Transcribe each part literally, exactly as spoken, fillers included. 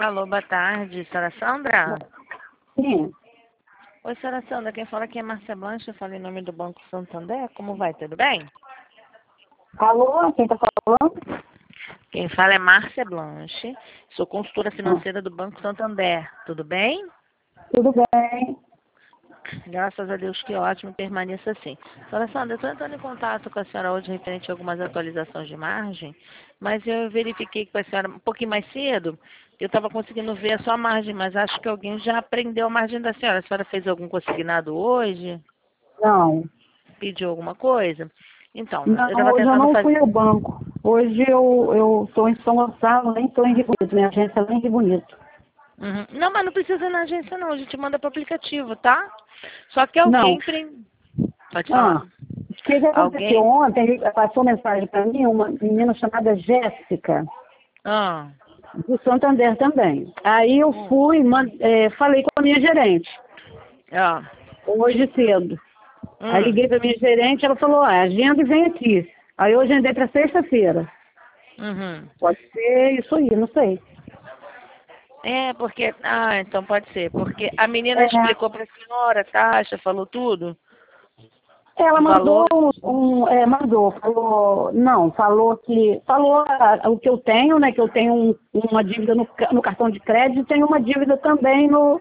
Alô, boa tarde, senhora Sandra? Sim. Oi, senhora Sandra, quem fala aqui é Márcia Blanche, eu falo em nome do Banco Santander, como vai, tudo bem? Alô, quem tá falando? Quem fala é Márcia Blanche, sou consultora Ah, financeira do Banco Santander, tudo bem? tudo bem. Graças a Deus, que ótimo, permaneça assim. Senhora Sandra, eu estou entrando em contato com a senhora hoje referente a algumas atualizações de margem, mas eu verifiquei com a senhora um pouquinho mais cedo, eu estava conseguindo ver a sua margem, mas acho que alguém já aprendeu a margem da senhora. A senhora fez algum consignado hoje? Não. Pediu alguma coisa? Então, eu Não, estava hoje eu tentando não fazer. fui ao banco. Hoje eu eu estou em São Gonçalo, nem estou em Rio Bonito. Minha agência é lá em Rio Bonito. Uhum. Não, mas não precisa ir na agência, não. A gente manda para o aplicativo, tá? Só que Não. alguém. Pre... Pode falar. Ah, o que, que aconteceu? Alguém. Ontem passou mensagem para mim uma menina chamada Jéssica, Ah. do Santander também. Aí eu Hum. fui, man- é, falei com a minha gerente, Ah. hoje cedo. Aí Hum. liguei para minha gerente, ela falou, ah, agenda e vem aqui. Aí eu agendei para sexta-feira. Uhum. Pode ser isso aí, não sei. É, porque. Ah, então pode ser. Porque a menina É, explicou para a senhora a taxa, falou tudo? ela O mandou valor? um, um- é, mandou, falou, não, falou que, falou ah, o que eu tenho, né, que eu tenho um- uma dívida no, ca- no cartão de crédito e tenho uma dívida também no,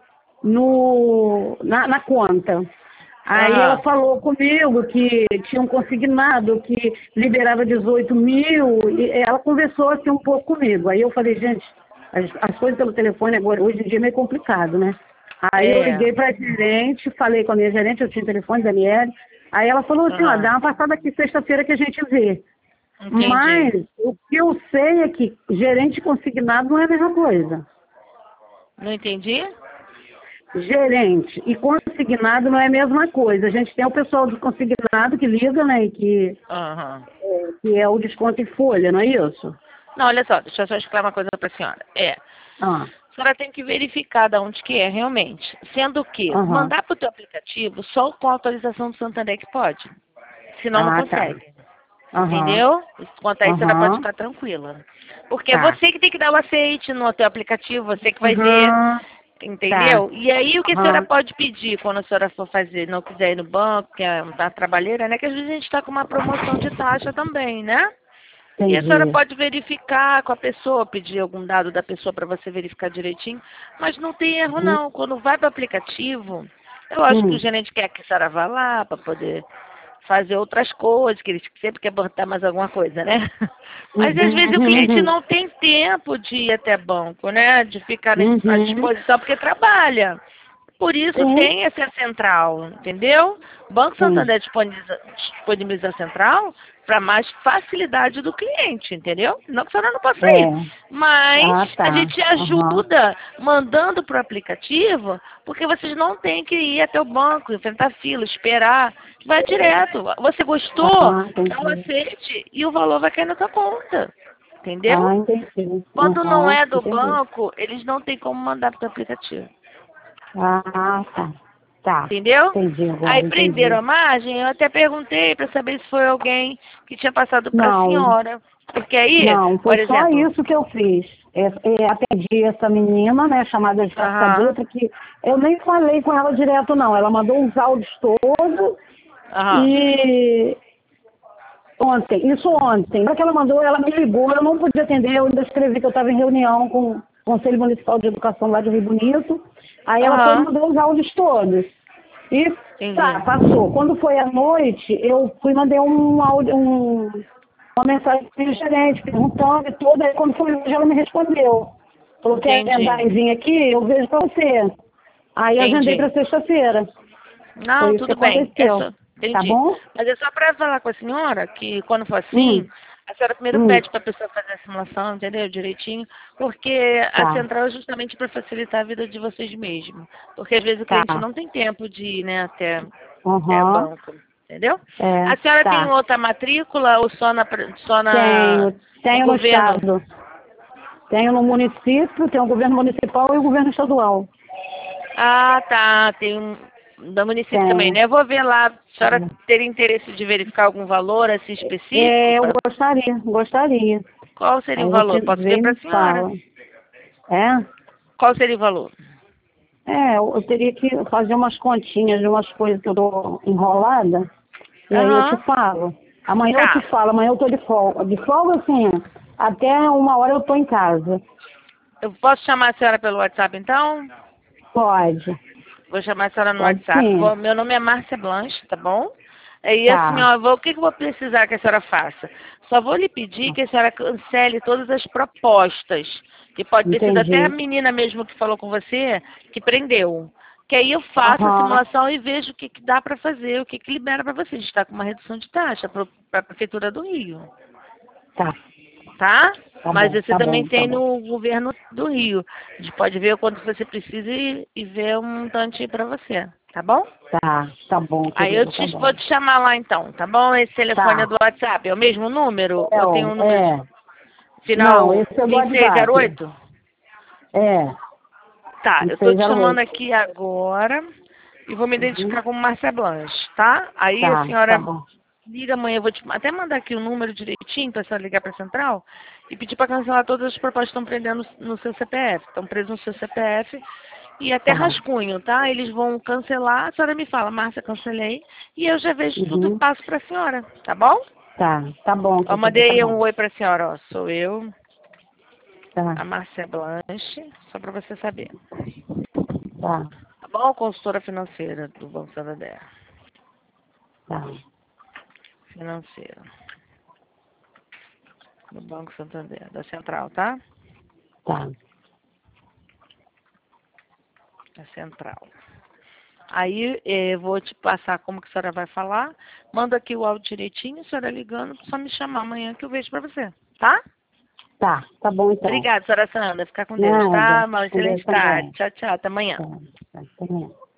no, na, na conta. Aí ela Aham. falou comigo que tinha um consignado que liberava dezoito mil, e ela conversou assim um pouco comigo. Aí eu falei, gente, as, as coisas pelo telefone agora, hoje em dia é meio complicado, né? Aí eu É. liguei para a gerente, falei com a minha gerente, eu tinha o telefone, Daniele. Aí ela falou assim, ó, dá Aham. uma passada aqui sexta-feira que a gente vê. Entendi. Mas o que eu sei é que gerente consignado não é a mesma coisa. Não entendi? Gerente e consignado não é a mesma coisa. A gente tem o pessoal do consignado que liga, né, e que, Aham. que é o desconto em folha, não é isso? Não, olha só, deixa eu só explicar uma coisa para a senhora. É. Ah, A senhora tem que verificar de onde que é realmente. Sendo que aham. mandar para o teu aplicativo só com a autorização do Santander que pode. Senão não Ah, tá. consegue. Aham, Entendeu? Quanto a isso, ela pode aham, ficar tranquila. Porque é tá. você que tem que dar o aceite no teu aplicativo, você que vai ver, Aham, tá. entendeu? E aí o que a senhora Aham, pode pedir quando a senhora for fazer, não quiser ir no banco, que é uma trabalheira, né? Que às vezes a gente está com uma promoção de taxa também, né? E a senhora entendi. pode verificar com a pessoa, pedir algum dado da pessoa para você verificar direitinho, mas não tem erro Uhum. não. Quando vai para o aplicativo, eu acho que o Hum, gerente quer que a senhora vá lá para poder fazer outras coisas, que eles sempre quer botar mais alguma coisa, né? Mas às vezes o uhum, cliente uhum, não tem tempo de ir até banco, né? De ficar na- à uhum. disposição porque trabalha. Por isso Sim, tem essa central, entendeu? O Banco sim. Santander disponibiliza, disponibiliza a central para mais facilidade do cliente, entendeu? Não que a senhora não possa É. ir, mas Ah, a tá. gente Aham, ajuda mandando para o aplicativo, porque vocês não têm que ir até o banco, enfrentar fila, esperar. Vai direto. Você gostou? ah, Dá o entendi. aceite e o valor vai cair na tua conta, entendeu? Ah, entendi. Quando não Aham, é do entendi. banco, eles não têm como mandar para o aplicativo. Ah, tá. Tá. Entendeu? Entendi Aí agora, prenderam entendi. a margem, eu até perguntei para saber se foi alguém que tinha passado para a Não, senhora. Porque aí, não, por foi só exemplo, isso que eu fiz. É, é, atendi essa menina, né, chamada Jéssica aham, Dutra, que eu nem falei com ela direto, não. Ela mandou uns áudios todos aham, e ontem, isso ontem. Na hora que ela mandou, ela me ligou, eu não podia atender, eu ainda escrevi que eu estava em reunião com o Conselho Municipal de Educação lá de Rio Bonito. Aí ela foi e aham, mandou os áudios todos. E tá, entendi, passou. Quando foi à noite, eu fui e mandei um áudio, um, uma mensagem para o gerente, perguntando e tudo. Aí quando foi hoje, ela me respondeu. Falou que ia agendar entendi, e vir aqui, eu vejo para você. Aí eu agendei entendi. para sexta-feira. Não, Foi isso que tudo bem, é aconteceu. só, Tá entendi. bom? Mas é só para falar com a senhora que quando for Hum, assim, a senhora primeiro hum, pede para a pessoa fazer a simulação, entendeu? Direitinho, porque a tá, central é justamente para facilitar a vida de vocês mesmos. Porque às vezes o cliente tá. não tem tempo de ir, né, até, até o Aham, banco, entendeu? é, A senhora tem tá. outra matrícula ou só na, pre- só na, Tenho, no tenho no governo? estado. Tenho no município, tenho o governo municipal e o governo estadual. Ah, tá. Tem um da município também, Tenho. né? Eu vou ver lá. A senhora ter interesse de verificar algum valor assim específico? É, eu Pra... gostaria, gostaria. Qual seria o Aí valor? você Posso vê ver e para me a senhora? fala. É? Qual seria o valor? É, eu teria que fazer umas continhas de umas coisas que eu tô enrolada. E aí eu Aham. te falo. Amanhã eu Tá. te falo, amanhã eu tô de folga. De folga, assim, até uma hora eu tô em casa. Eu posso chamar a senhora pelo WhatsApp, então? Pode. Vou chamar a senhora no Pode WhatsApp. sim. Vou- meu nome é Márcia Blanche, tá bom? E assim, Tá. ó, vou, o que, que eu vou precisar que a senhora faça? Só vou lhe pedir que a senhora cancele todas as propostas. Que pode ter sido até a Entendi. menina mesmo que falou com você, que prendeu. Que aí eu faço a Aham. simulação e vejo o que, que dá para fazer, o que, que libera para você. A gente está com uma redução de taxa para a Prefeitura do Rio. Tá. Tá? Tá Mas bom, você tá também bom, tá tem bom. no governo do Rio. A gente pode ver o quanto você precisa e, e ver um montante para você, tá bom? Tá, tá bom, Aí eu querida, tá te, vou bom. te chamar lá então, tá bom? Esse telefone é Tá. do WhatsApp, é o mesmo número? É, Ou tem ó, um número é. Não, final esse é do vinte e seis zero WhatsApp. oito? É, Tá, eu tô te chamando vinte e seis zero oito. aqui agora e vou me Uhum. identificar como Márcia Blanche, tá? Aí a Tá, tá senhora bom. liga amanhã, eu vou te até mandar aqui o número direitinho para a senhora ligar para a central e pedir para cancelar todas as propostas que estão prendendo no seu C P F. Estão presos no seu C P F e até Tá. rascunho, tá? Eles vão cancelar, a senhora me fala, Márcia, cancelei, e eu já vejo tudo e Uhum. passo para a senhora, tá bom? Tá, tá bom, Eu querida, tá mandei um bom. oi para a senhora, ó, sou eu, Tá, a Márcia Blanche, só para você saber. tá, Tá bom? Consultora financeira do Banco Santander. tá, Financeira. Do Banco Santander, da Central, tá? tá. Da Central. Aí eh, vou te passar como que a senhora vai falar. Manda aqui o áudio direitinho, a senhora ligando, só me chamar amanhã que eu vejo pra você, tá? Tá, tá bom então. Obrigada, senhora Sandra. Fica com Deus, Nada, tá? Uma com Deus excelente tarde. também. Tchau, tchau. Até amanhã. Tá, tá, tá bom.